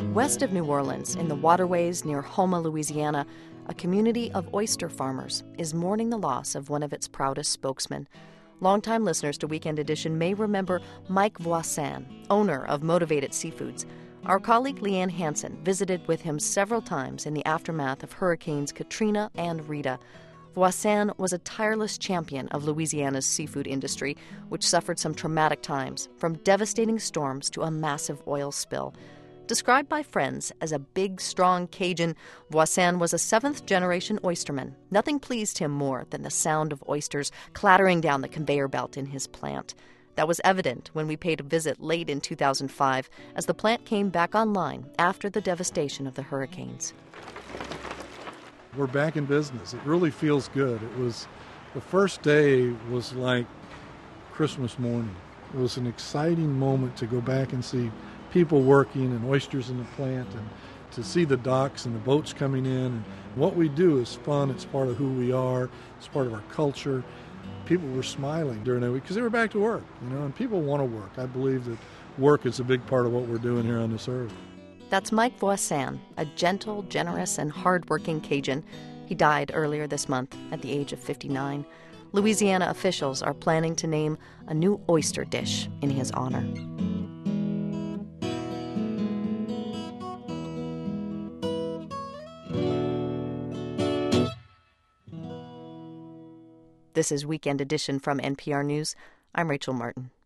West of New Orleans, in the waterways near Houma, Louisiana, a community of oyster farmers is mourning the loss of one of its proudest spokesmen. Longtime listeners to Weekend Edition may remember Mike Voisin, owner of Motivated Seafoods. Our colleague Leanne Hansen visited with him several times in the aftermath of Hurricanes Katrina and Rita. Voisin was a tireless champion of Louisiana's seafood industry, which suffered some traumatic times, from devastating storms to a massive oil spill. Described by friends as a big, strong Cajun, Voisin was a seventh-generation oysterman. Nothing pleased him more than the sound of oysters clattering down the conveyor belt in his plant. That was evident when we paid a visit late in 2005 as the plant came back online after the devastation of the hurricanes. We're back in business. It really feels good. The first day was like Christmas morning. It was an exciting moment to go back and see people working and oysters in the plant and to see the docks and the boats coming in. And what we do is fun. It's part of who we are. It's part of our culture. People were smiling during that week because they were back to work, and people want to work. I believe that work is a big part of what we're doing here on this earth. That's Mike Voisin, a gentle, generous, and hard-working Cajun. He died earlier this month at the age of 59. Louisiana officials are planning to name a new oyster dish in his honor. This is Weekend Edition from NPR News. I'm Rachel Martin.